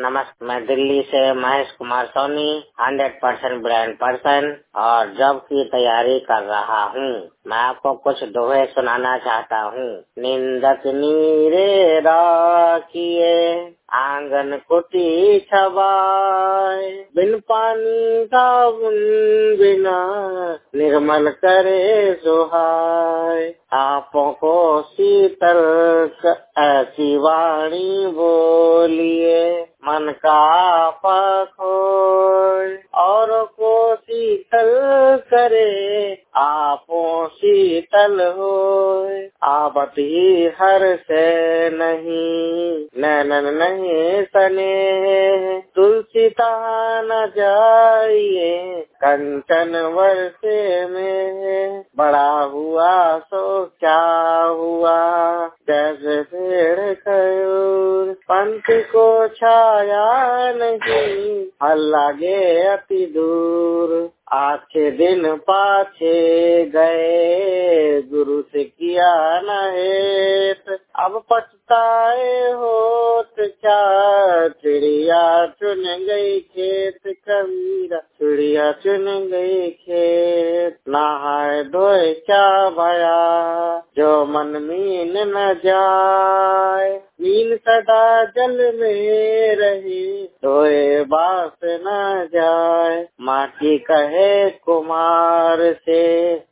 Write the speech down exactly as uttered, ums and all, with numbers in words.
नमस्कार। मैं दिल्ली से Mahesh Kumar Soni, hundred percent brand person और जॉब की तैयारी कर रहा हूँ। मैं आपको कुछ दोहे सुनाना चाहता हूँ। निंदक नीरे राखिए, आंगन कुटी छबाए, बिन पानी साबुन बिना निर्मल करे सुहाय। आपों को शीतल ऐसी वाणी बोलिए, मन का आपा खोए, औरों को शीतल करे, आपो शीतल होए। आवत ही हर से नहीं, नैनन नहीं सने, तुलसी तहा न जाइए, कंचन वर्षे में। बड़ा हुआ सो क्या हुआ, जैसे पेड़ खयूर, पंछी को छाया नहीं, फल लागे अति दूर। आछे दिन पाछे गए, गुरु से किया न हेत, अब पछताए होत क्या, चिड़िया चुन गई खेत कबीरा, चिड़िया चुन गई खेत। नहाए धोए क्या भया, जो मन मीन न जाए, मीन सदा जल में रही, धोए बास न जाए। माटी कहे कुमार से,